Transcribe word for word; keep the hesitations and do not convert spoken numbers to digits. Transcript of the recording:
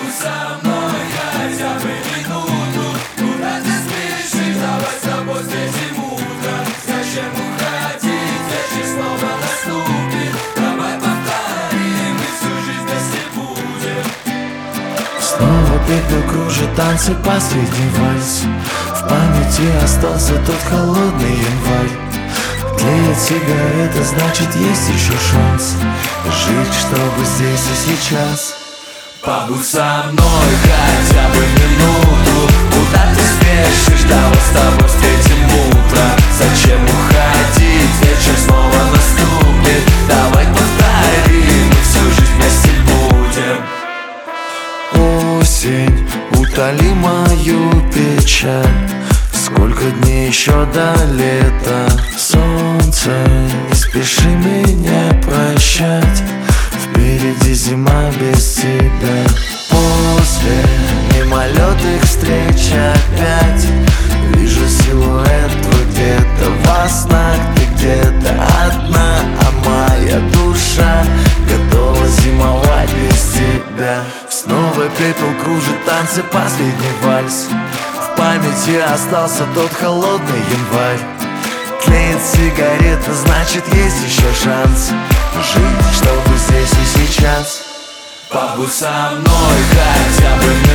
Побудь со мной хотя бы минуту. Куда ты спешишь? Давай с тобой встретим утро. Зачем уходить? Вечер снова наступит. Давай повторим и всю жизнь вместе будем. Снова пепел кружит танцы, последний вальс. В памяти остался тот холодный январь. Тлеет сигарета, значит есть еще шанс жить, чтобы здесь и сейчас. Побудь со мной хотя бы минуту. Куда ты спешишь? Давай с тобой встретим утро. Зачем уходить? Вечер снова наступит. Давай повторим и всю жизнь вместе будем. Осень, утоли мою печаль. Сколько дней еще до лета? Солнце, не спеши меня прощать. Впереди зима без тебя. После мимолетных встреч опять вижу силуэт твой где-то во снах. Ты где-то одна, а моя душа готова зимовать без тебя. Снова пепел кружит танцы, последний вальс. В памяти остался тот холодный январь. Тлеет сигарета, значит есть еще шанс жить, чтобы здесь и сейчас. Побудь со мной хотя бы